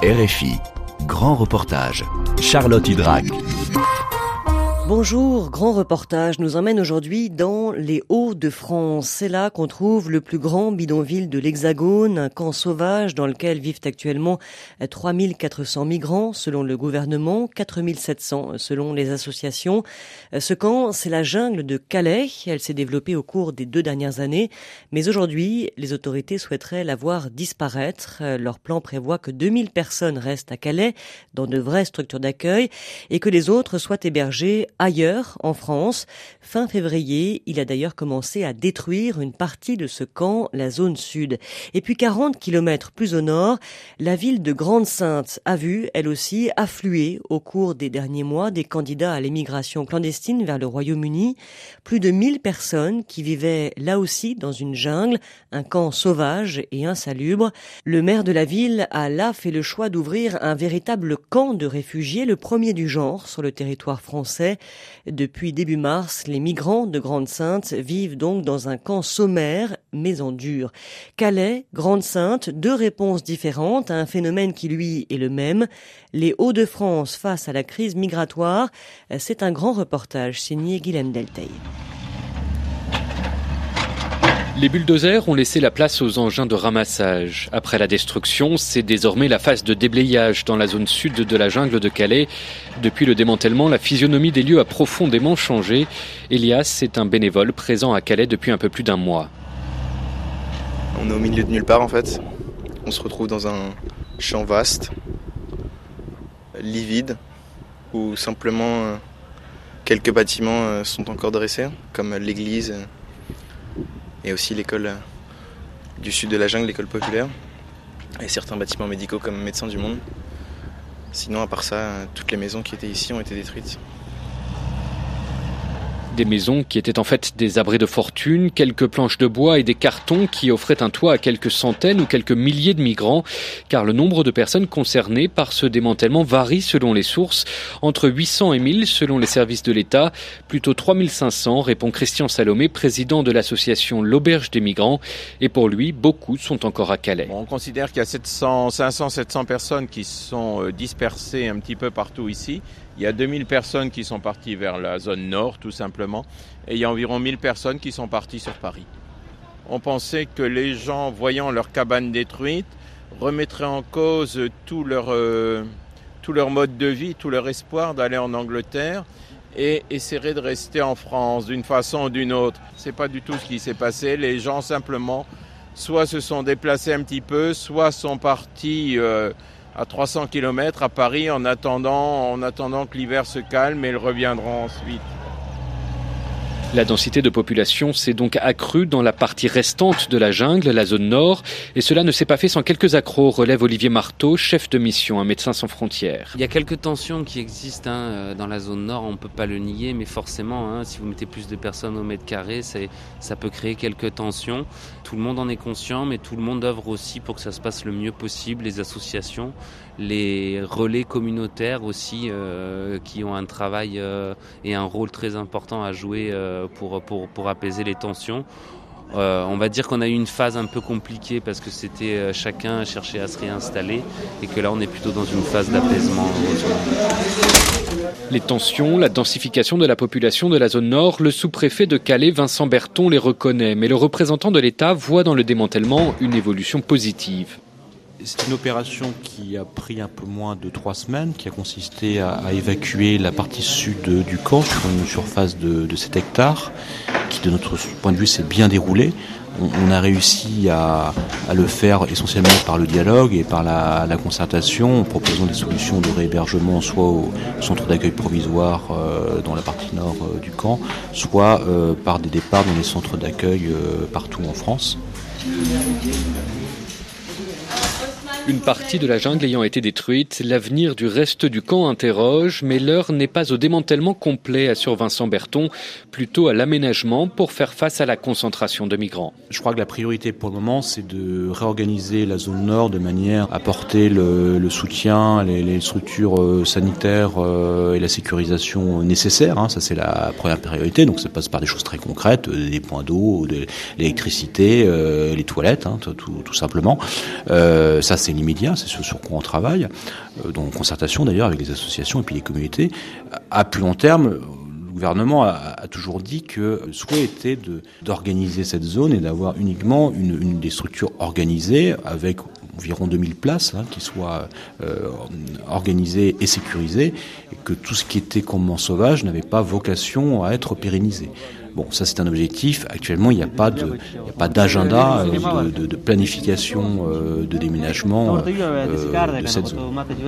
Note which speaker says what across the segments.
Speaker 1: RFI, grand reportage. Charlotte Hydrac.
Speaker 2: Bonjour, grand reportage nous emmène aujourd'hui dans les Hauts-de-France. C'est là qu'on trouve le plus grand bidonville de l'Hexagone, un camp sauvage dans lequel vivent actuellement 3400 migrants selon le gouvernement, 4700 selon les associations. Ce camp, c'est la jungle de Calais. Elle s'est développée au cours des 2 dernières années. Mais aujourd'hui, les autorités souhaiteraient la voir disparaître. Leur plan prévoit que 2000 personnes restent à Calais, dans de vraies structures d'accueil, et que les autres soient hébergés ailleurs, en France. Fin février, il a d'ailleurs commencé à détruire une partie de ce camp, la zone sud. Et puis 40 kilomètres plus au nord, la ville de Grande-Synthe a vu, elle aussi, affluer au cours des derniers mois des candidats à l'émigration clandestine vers le Royaume-Uni. Plus de 1000 personnes qui vivaient là aussi dans une jungle, un camp sauvage et insalubre. Le maire de la ville a là fait le choix d'ouvrir un véritable camp de réfugiés, le premier du genre sur le territoire français. Depuis début mars, les migrants de Grande-Synthe vivent donc dans un camp sommaire, mais en dur. Calais, Grande-Synthe, 2 réponses différentes à un phénomène qui, lui, est le même. Les Hauts-de-France face à la crise migratoire. C'est un grand reportage signé Guilhem Delteil.
Speaker 3: Les bulldozers ont laissé la place aux engins de ramassage. Après la destruction, c'est désormais la phase de déblayage dans la zone sud de la jungle de Calais. Depuis le démantèlement, la physionomie des lieux a profondément changé. Elias est un bénévole présent à Calais depuis un peu plus d'1 mois.
Speaker 4: On est au milieu de nulle part en fait. On se retrouve dans un champ vaste, livide, où simplement quelques bâtiments sont encore dressés, comme l'église et aussi l'école du sud de la jungle, l'école populaire, et certains bâtiments médicaux comme Médecins du Monde. Sinon, à part ça, toutes les maisons qui étaient ici ont été détruites.
Speaker 3: Des maisons qui étaient en fait des abris de fortune, quelques planches de bois et des cartons qui offraient un toit à quelques centaines ou quelques milliers de migrants, car le nombre de personnes concernées par ce démantèlement varie selon les sources, entre 800 et 1000 selon les services de l'État, plutôt 3500, répond Christian Salomé, président de l'association L'Auberge des Migrants, et pour lui, beaucoup sont encore à Calais.
Speaker 5: On considère qu'il y a 500-700 personnes qui sont dispersées un petit peu partout ici. Il y a 2000 personnes qui sont parties vers la zone nord, tout simplement, et il y a environ 1000 personnes qui sont parties sur Paris. On pensait que les gens, voyant leurs cabanes détruites, remettraient en cause tout leur mode de vie, tout leur espoir d'aller en Angleterre et essaieraient de rester en France d'une façon ou d'une autre. C'est pas du tout ce qui s'est passé. Les gens, simplement, soit se sont déplacés un petit peu, soit sont partis à 300 km à Paris en attendant que l'hiver se calme et ils reviendront ensuite.
Speaker 3: La densité de population s'est donc accrue dans la partie restante de la jungle, la zone nord, et cela ne s'est pas fait sans quelques accros, relève Olivier Marteau, chef de mission à Médecins sans frontières.
Speaker 6: Il y a quelques tensions qui existent dans la zone nord, on ne peut pas le nier, mais forcément, si vous mettez plus de personnes au mètre carré, ça peut créer quelques tensions. Tout le monde en est conscient, mais tout le monde œuvre aussi pour que ça se passe le mieux possible, les associations, les relais communautaires aussi, qui ont un travail et un rôle très important à jouer pour apaiser les tensions. On va dire qu'on a eu une phase un peu compliquée parce que c'était chacun cherchait à se réinstaller et que là on est plutôt dans une phase d'apaisement.
Speaker 3: Les tensions, la densification de la population de la zone nord, le sous-préfet de Calais, Vincent Berton, les reconnaît, mais le représentant de l'État voit dans le démantèlement une évolution positive.
Speaker 7: C'est une opération qui a pris un peu moins de 3 semaines, qui a consisté à évacuer la partie sud du camp sur une surface de 7 hectares, qui de notre point de vue s'est bien déroulée. On a réussi à le faire essentiellement par le dialogue et par la concertation, en proposant des solutions de réhébergement soit au centre d'accueil provisoire dans la partie nord du camp, soit par des départs dans les centres d'accueil partout en France.
Speaker 3: Une partie de la jungle ayant été détruite, l'avenir du reste du camp interroge, mais l'heure n'est pas au démantèlement complet, assure Vincent Berton, plutôt à l'aménagement pour faire face à la concentration de migrants.
Speaker 7: Je crois que la priorité pour le moment, c'est de réorganiser la zone nord de manière à apporter le soutien, les structures sanitaires et la sécurisation nécessaires. Ça, c'est la première priorité. Donc, ça passe par des choses très concrètes, des points d'eau, de l'électricité, les toilettes, tout simplement. Ça, c'est c'est l'immédiat, c'est ce sur quoi on travaille, en concertation d'ailleurs avec les associations et puis les communautés. À plus long terme, le gouvernement a toujours dit que le souhait était d'organiser cette zone et d'avoir uniquement une des structures organisées avec environ 2000 places qui soient organisées et sécurisées, et que tout ce qui était campement sauvage n'avait pas vocation à être pérennisé. Bon, ça c'est un objectif. Actuellement, il n'y a pas d'agenda de planification de déménagement de cette zone.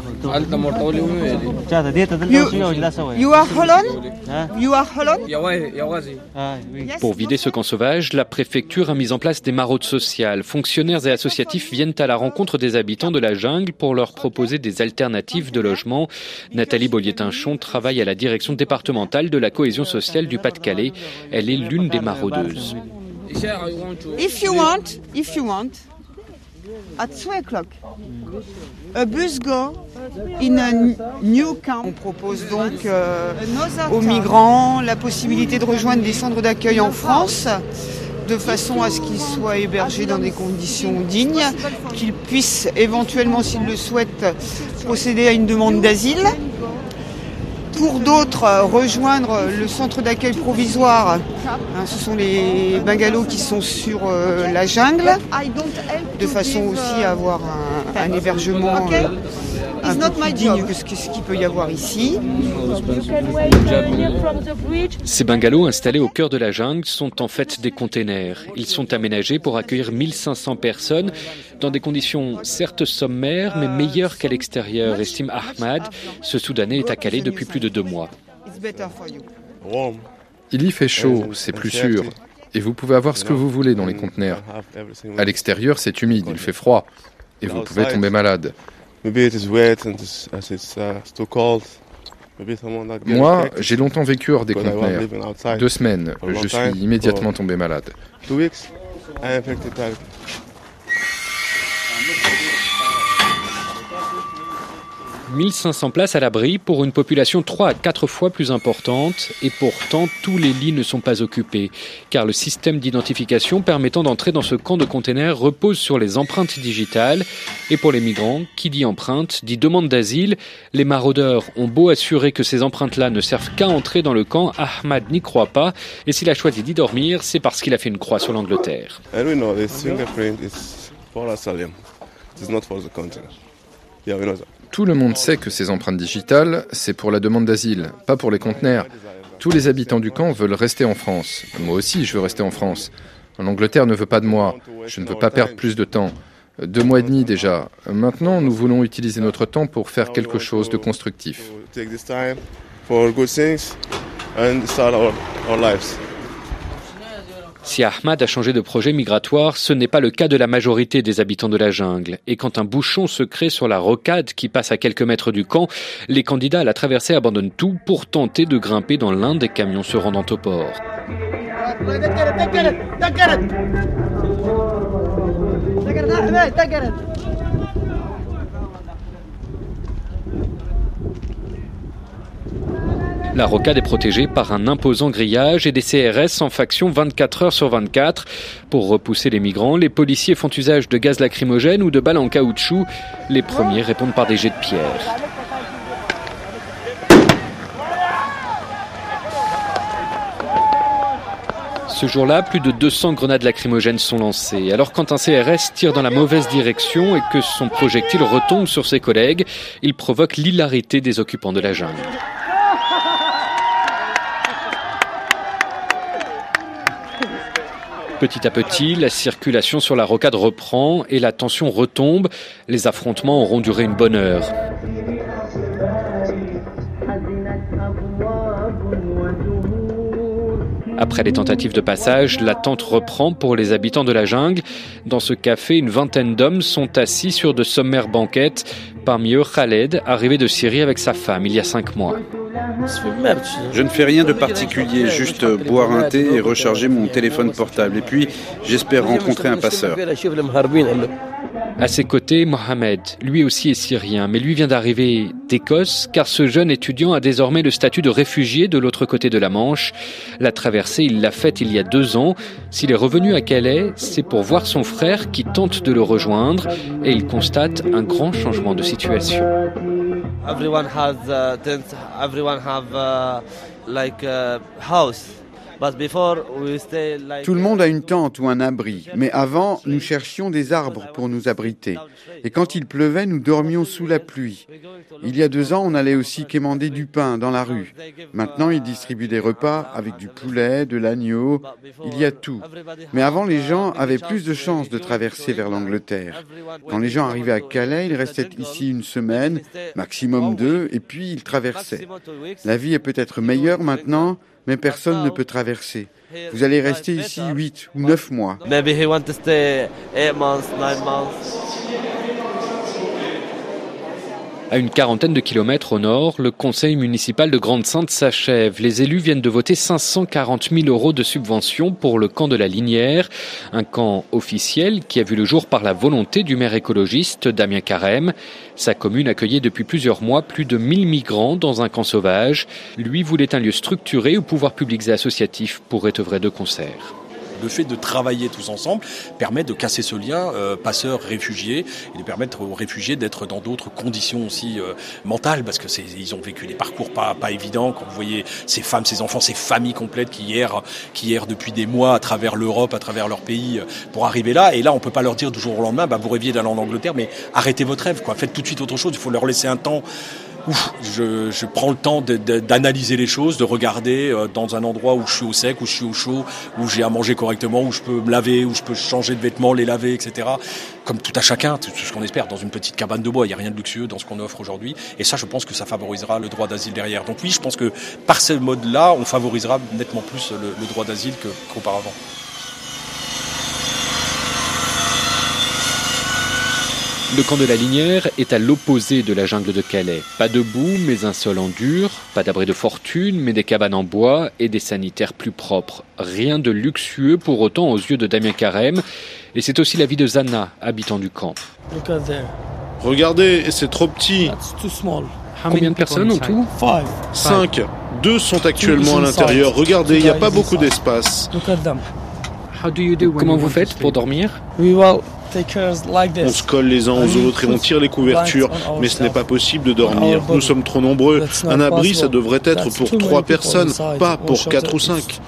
Speaker 8: You are Holland? You are Holland?
Speaker 3: Pour vider ce camp sauvage, la préfecture a mis en place des maraudes sociales. Fonctionnaires et associatifs viennent à la rencontre des habitants de la jungle pour leur proposer des alternatives de logement. Nathalie Bollier-Tinchon travaille à la direction départementale de la cohésion sociale du Pas-de-Calais. Elle est l'une des maraudeuses.
Speaker 8: If you want, at 3 o'clock, a bus go in a new camp. On propose donc aux migrants la possibilité de rejoindre des centres d'accueil en France, de façon à ce qu'ils soient hébergés dans des conditions dignes, qu'ils puissent éventuellement, s'ils le souhaitent, procéder à une demande d'asile. Pour d'autres, rejoindre le centre d'accueil provisoire, ce sont les bungalows qui sont sur la jungle, de façon aussi à avoir un hébergement un peu plus digne que ce qu'il peut y avoir ici.
Speaker 3: Ces bungalows installés au cœur de la jungle sont en fait des containers. Ils sont aménagés pour accueillir 1500 personnes dans des conditions certes sommaires mais meilleures qu'à l'extérieur, estime Ahmad. Ce Soudanais est à Calais depuis plus de 2 mois.
Speaker 9: Il y fait chaud, c'est plus sûr. Et vous pouvez avoir ce que vous voulez dans les conteneurs. À l'extérieur, c'est humide, il fait froid. Et vous pouvez tomber malade. Moi, j'ai longtemps vécu hors des conteneurs. 2 semaines, je suis immédiatement tombé malade.
Speaker 3: 1500 places à l'abri pour une population 3 à 4 fois plus importante et pourtant tous les lits ne sont pas occupés car le système d'identification permettant d'entrer dans ce camp de containers repose sur les empreintes digitales et pour les migrants, qui dit empreinte, dit demande d'asile. Les maraudeurs ont beau assurer que ces empreintes-là ne servent qu'à entrer dans le camp, Ahmad n'y croit pas et s'il a choisi d'y dormir, c'est parce qu'il a fait une croix sur l'Angleterre.
Speaker 9: Tout le monde sait que ces empreintes digitales, c'est pour la demande d'asile, pas pour les conteneurs. Tous les habitants du camp veulent rester en France. Moi aussi, je veux rester en France. L'Angleterre ne veut pas de moi. Je ne veux pas perdre plus de temps. 2 mois et demi déjà. Maintenant, nous voulons utiliser notre temps pour faire quelque chose de constructif.
Speaker 3: Si Ahmad a changé de projet migratoire, ce n'est pas le cas de la majorité des habitants de la jungle. Et quand un bouchon se crée sur la rocade qui passe à quelques mètres du camp, les candidats à la traversée abandonnent tout pour tenter de grimper dans l'un des camions se rendant au port. La rocade est protégée par un imposant grillage et des CRS en faction 24 heures sur 24. Pour repousser les migrants, les policiers font usage de gaz lacrymogène ou de balles en caoutchouc. Les premiers répondent par des jets de pierre. Ce jour-là, plus de 200 grenades lacrymogènes sont lancées. Alors quand un CRS tire dans la mauvaise direction et que son projectile retombe sur ses collègues, il provoque l'hilarité des occupants de la jungle. Petit à petit, la circulation sur la rocade reprend et la tension retombe. Les affrontements auront duré une bonne heure. Après les tentatives de passage, l'attente reprend pour les habitants de la jungle. Dans ce café, une vingtaine d'hommes sont assis sur de sommaires banquettes. Parmi eux, Khaled, arrivé de Syrie avec sa femme il y a 5 mois.
Speaker 10: Je ne fais rien de particulier, juste boire un thé et recharger mon téléphone portable. Et puis, j'espère rencontrer un passeur.
Speaker 3: À ses côtés, Mohamed, lui aussi est syrien, mais lui vient d'arriver d'Écosse, car ce jeune étudiant a désormais le statut de réfugié de l'autre côté de la Manche. La traversée, il l'a faite il y a 2 ans. S'il est revenu à Calais, c'est pour voir son frère qui tente de le rejoindre, et il constate un grand changement de situation.
Speaker 11: Everyone has tents, everyone have like a house.
Speaker 12: Tout le monde a une tente ou un abri, mais avant, nous cherchions des arbres pour nous abriter. Et quand il pleuvait, nous dormions sous la pluie. Il y a 2 ans, on allait aussi quémander du pain dans la rue. Maintenant, ils distribuent des repas avec du poulet, de l'agneau, il y a tout. Mais avant, les gens avaient plus de chances de traverser vers l'Angleterre. Quand les gens arrivaient à Calais, ils restaient ici 1 semaine, maximum 2, et puis ils traversaient. La vie est peut-être meilleure maintenant, mais personne ne peut traverser. Vous allez rester ici 8 ou 9 mois.
Speaker 11: Maybe he want to stay 8 months, 9 months.
Speaker 3: À une 40aine de kilomètres au nord, le conseil municipal de Grande-Synthe s'achève. Les élus viennent de voter 540 000 € de subvention pour le camp de la Linière, un camp officiel qui a vu le jour par la volonté du maire écologiste Damien Carême. Sa commune accueillait depuis plusieurs mois plus de 1000 migrants dans un camp sauvage. Lui voulait un lieu structuré où pouvoirs publics et associatifs pourraient œuvrer de concert.
Speaker 13: Le fait de travailler tous ensemble permet de casser ce lien passeurs-réfugiés et de permettre aux réfugiés d'être dans d'autres conditions aussi mentales, parce que ils ont vécu des parcours pas évidents. Quand vous voyez ces femmes, ces enfants, ces familles complètes qui errent depuis des mois à travers l'Europe, à travers leur pays pour arriver là. Et là, on peut pas leur dire du jour au lendemain, vous rêviez d'aller en Angleterre, mais arrêtez votre rêve, quoi. Faites tout de suite autre chose. Il faut leur laisser un temps. Je prends le temps d'analyser les choses, de regarder dans un endroit où je suis au sec, où je suis au chaud, où j'ai à manger correctement, où je peux me laver, où je peux changer de vêtements, les laver, etc. Comme tout à chacun, tout ce qu'on espère, dans une petite cabane de bois. Il n'y a rien de luxueux dans ce qu'on offre aujourd'hui. Et ça, je pense que ça favorisera le droit d'asile derrière. Donc oui, je pense que par ce mode-là, on favorisera nettement plus le droit d'asile qu'auparavant.
Speaker 3: Le camp de la Linière est à l'opposé de la jungle de Calais. Pas de boue, mais un sol en dur. Pas d'abri de fortune, mais des cabanes en bois et des sanitaires plus propres. Rien de luxueux pour autant aux yeux de Damien Carême. Et c'est aussi l'avis de Zana, habitant du camp.
Speaker 14: Regardez, c'est trop petit.
Speaker 3: Combien de personnes en tout ?
Speaker 14: 5. 2 sont actuellement à l'intérieur. Regardez, il n'y a pas beaucoup d'espace.
Speaker 3: Comment vous faites pour dormir ?
Speaker 14: On se colle les uns aux autres et on tire les couvertures, mais ce n'est pas possible de dormir. Nous sommes trop nombreux. Un abri, ça devrait être pour 3 personnes, pas pour 4 ou 5.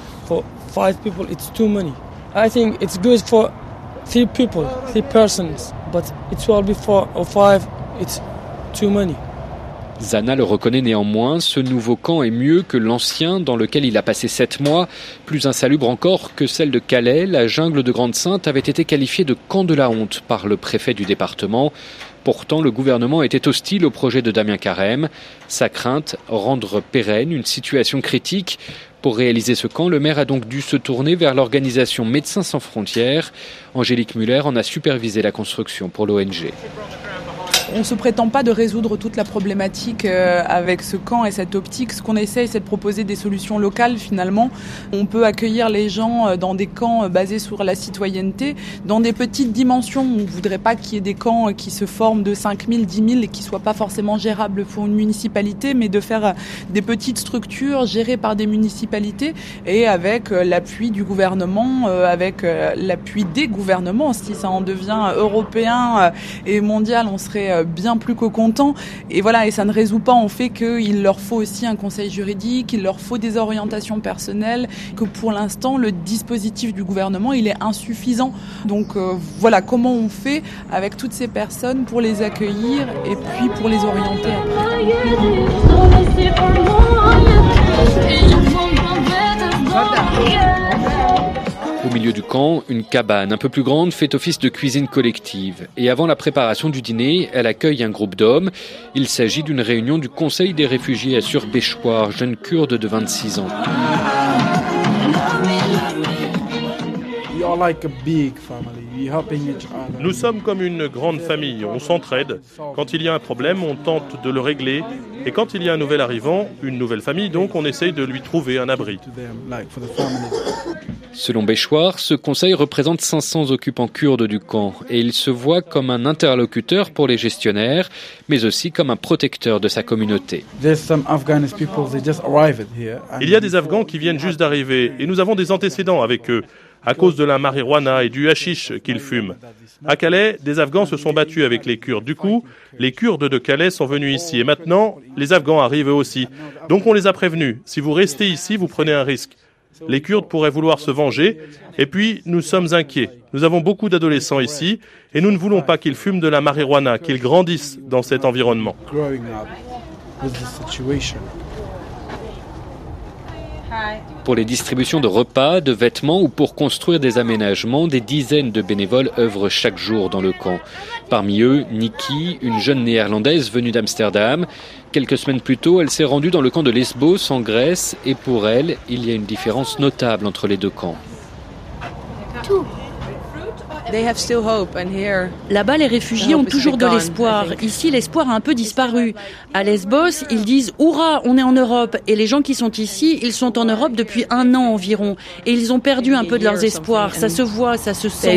Speaker 3: Zana le reconnaît néanmoins, ce nouveau camp est mieux que l'ancien dans lequel il a passé 7 mois. Plus insalubre encore que celle de Calais, la jungle de Grande-Synthe avait été qualifiée de camp de la honte par le préfet du département. Pourtant, le gouvernement était hostile au projet de Damien Carême. Sa crainte, rendre pérenne une situation critique. Pour réaliser ce camp, le maire a donc dû se tourner vers l'organisation Médecins sans frontières. Angélique Muller en a supervisé la construction pour l'ONG.
Speaker 15: On ne se prétend pas de résoudre toute la problématique avec ce camp et cette optique. Ce qu'on essaye, c'est de proposer des solutions locales finalement. On peut accueillir les gens dans des camps basés sur la citoyenneté, dans des petites dimensions. On ne voudrait pas qu'il y ait des camps qui se forment de 5 000, 10 000 et qui ne soient pas forcément gérables pour une municipalité, mais de faire des petites structures gérées par des municipalités et avec l'appui du gouvernement, avec l'appui des gouvernements. Si ça en devient européen et mondial, on serait bien plus que content. Et voilà, et ça ne résout pas en fait qu'il leur faut aussi un conseil juridique, qu'il leur faut des orientations personnelles, que pour l'instant le dispositif du gouvernement il est insuffisant. Donc voilà comment on fait avec toutes ces personnes pour les accueillir et puis pour les orienter.
Speaker 3: Au milieu du camp, une cabane un peu plus grande fait office de cuisine collective. Et avant la préparation du dîner, elle accueille un groupe d'hommes. Il s'agit d'une réunion du Conseil des réfugiés à Surbéchoir, jeune kurde de 26 ans.
Speaker 16: Nous sommes comme une grande famille, on s'entraide. Quand il y a un problème, on tente de le régler. Et quand il y a un nouvel arrivant, une nouvelle famille, donc on essaye de lui trouver un abri.
Speaker 3: Selon Béchoir, ce conseil représente 500 occupants kurdes du camp et il se voit comme un interlocuteur pour les gestionnaires, mais aussi comme un protecteur de sa communauté.
Speaker 16: Il y a des Afghans qui viennent juste d'arriver et nous avons des antécédents avec eux à cause de la marijuana et du hashish qu'ils fument. À Calais, des Afghans se sont battus avec les Kurdes. Du coup, les Kurdes de Calais sont venus ici et maintenant, les Afghans arrivent eux aussi. Donc on les a prévenus. Si vous restez ici, vous prenez un risque. Les Kurdes pourraient vouloir se venger, et puis nous sommes inquiets. Nous avons beaucoup d'adolescents ici, et nous ne voulons pas qu'ils fument de la marijuana, qu'ils grandissent dans cet environnement.
Speaker 3: Pour les distributions de repas, de vêtements ou pour construire des aménagements, des dizaines de bénévoles œuvrent chaque jour dans le camp. Parmi eux, Nikki, une jeune néerlandaise venue d'Amsterdam. Quelques semaines plus tôt, elle s'est rendue dans le camp de Lesbos en Grèce et pour elle, il y a une différence notable entre les deux camps.
Speaker 17: Là-bas, les réfugiés ont toujours de l'espoir. Ici, l'espoir a un peu disparu. À Lesbos, ils disent « Hourra, on est en Europe !» Et les gens qui sont ici, ils sont en Europe depuis 1 an environ. Et ils ont perdu un peu de leurs espoirs. Ça se voit, ça se sent.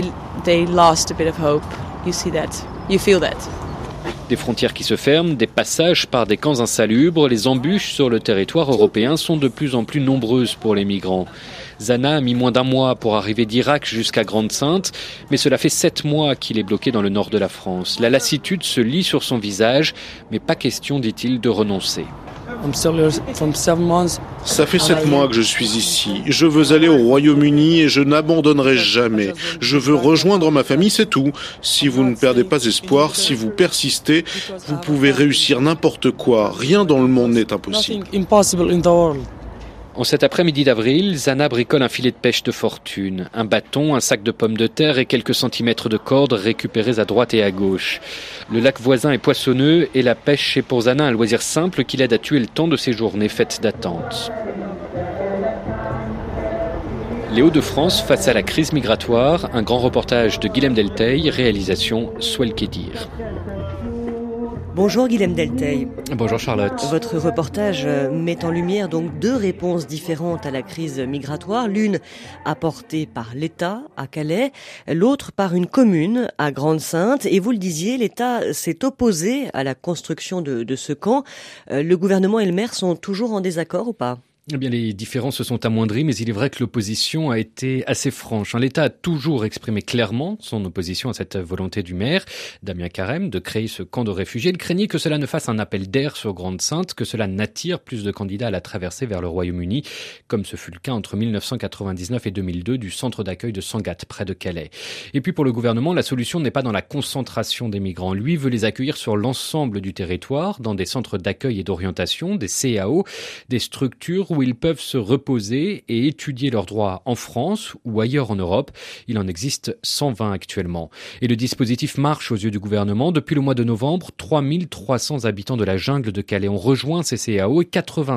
Speaker 3: Des frontières qui se ferment, des passages par des camps insalubres, les embûches sur le territoire européen sont de plus en plus nombreuses pour les migrants. Zana a mis moins d'1 mois pour arriver d'Irak jusqu'à Grande-Synthe, mais cela fait 7 mois qu'il est bloqué dans le nord de la France. La lassitude se lit sur son visage, mais pas question, dit-il, de renoncer.
Speaker 14: Ça fait 7 mois que je suis ici. Je veux aller au Royaume-Uni et je n'abandonnerai jamais. Je veux rejoindre ma famille, c'est tout. Si vous ne perdez pas espoir, si vous persistez, vous pouvez réussir n'importe quoi. Rien dans le monde n'est impossible.
Speaker 3: En cet après-midi d'avril, Zana bricole un filet de pêche de fortune, un bâton, un sac de pommes de terre et quelques centimètres de corde récupérés à droite et à gauche. Le lac voisin est poissonneux et la pêche est pour Zana un loisir simple qui l'aide à tuer le temps de ses journées faites d'attente. Les Hauts-de-France face à la crise migratoire, un grand reportage de Guilhem Delteil, réalisation Swell Kedir.
Speaker 2: Bonjour Guilhem Delteil.
Speaker 3: Bonjour Charlotte.
Speaker 2: Votre reportage met en lumière donc 2 réponses différentes à la crise migratoire. L'une apportée par l'État à Calais, l'autre par une commune à Grande-Synthe. Et vous le disiez, l'État s'est opposé à la construction de ce camp. Le gouvernement et le maire sont toujours en désaccord ou pas ?
Speaker 3: Eh bien, les différences se sont amoindries, mais il est vrai que l'opposition a été assez franche. L'État a toujours exprimé clairement son opposition à cette volonté du maire, Damien Carême, de créer ce camp de réfugiés. Il craignait que cela ne fasse un appel d'air sur Grande-Synthe, que cela n'attire plus de candidats à la traversée vers le Royaume-Uni, comme ce fut le cas entre 1999 et 2002 du centre d'accueil de Sangatte, près de Calais. Et puis pour le gouvernement, la solution n'est pas dans la concentration des migrants. Lui veut les accueillir sur l'ensemble du territoire, dans des centres d'accueil et d'orientation, des CAO, des structures où ils peuvent se reposer et étudier leurs droits en France ou ailleurs en Europe. Il en existe 120 actuellement. Et le dispositif marche aux yeux du gouvernement. Depuis le mois de novembre, 3300 habitants de la jungle de Calais ont rejoint ces CAO et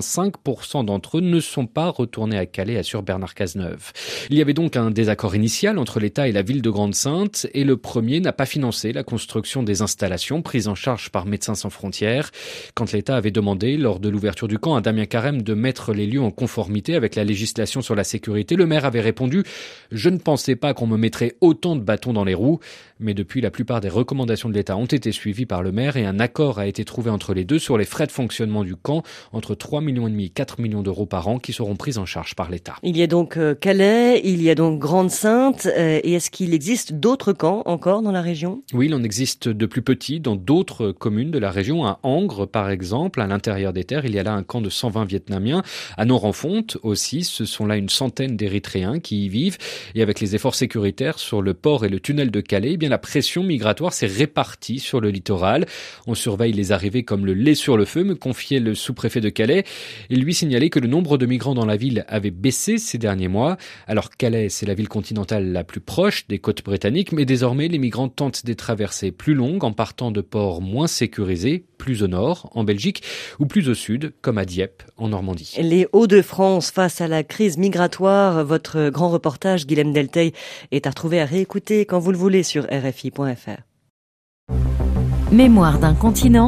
Speaker 3: 85% d'entre eux ne sont pas retournés à Calais, assure Bernard Cazeneuve. Il y avait donc un désaccord initial entre l'État et la ville de Grande-Synthe et le premier n'a pas financé la construction des installations prises en charge par Médecins sans frontières. Quand l'État avait demandé, lors de l'ouverture du camp, à Damien Carême de mettre les lieux en conformité avec la législation sur la sécurité, le maire avait répondu « Je ne pensais pas qu'on me mettrait autant de bâtons dans les roues ». Mais depuis, la plupart des recommandations de l'État ont été suivies par le maire et un accord a été trouvé entre les deux sur les frais de fonctionnement du camp, entre 3,5 millions et 4 millions d'euros par an qui seront pris en charge par l'État.
Speaker 2: Il y a donc Calais, il y a donc Grande-Synthe, et est-ce qu'il existe d'autres camps encore dans la région ?
Speaker 3: Oui, il en existe de plus petits dans d'autres communes de la région. À Angres, par exemple, à l'intérieur des terres, il y a là un camp de 120 Vietnamiens. À Norenfonte aussi, ce sont là une centaine d'Érythréens qui y vivent. Et avec les efforts sécuritaires sur le port et le tunnel de Calais, eh bien la pression migratoire s'est répartie sur le littoral. On surveille les arrivées comme le lait sur le feu, me confiait le sous-préfet de Calais. Il lui signalait que le nombre de migrants dans la ville avait baissé ces derniers mois. Alors Calais, c'est la ville continentale la plus proche des côtes britanniques, mais désormais les migrants tentent des traversées plus longues en partant de ports moins sécurisés, plus au nord, en Belgique, ou plus au sud, comme à Dieppe, en Normandie.
Speaker 2: Les Hauts-de-France face à la crise migratoire, votre grand reportage, Guilhem Delteil, est à retrouver, à réécouter quand vous le voulez sur RFI.fr.
Speaker 18: Mémoire d'un continent,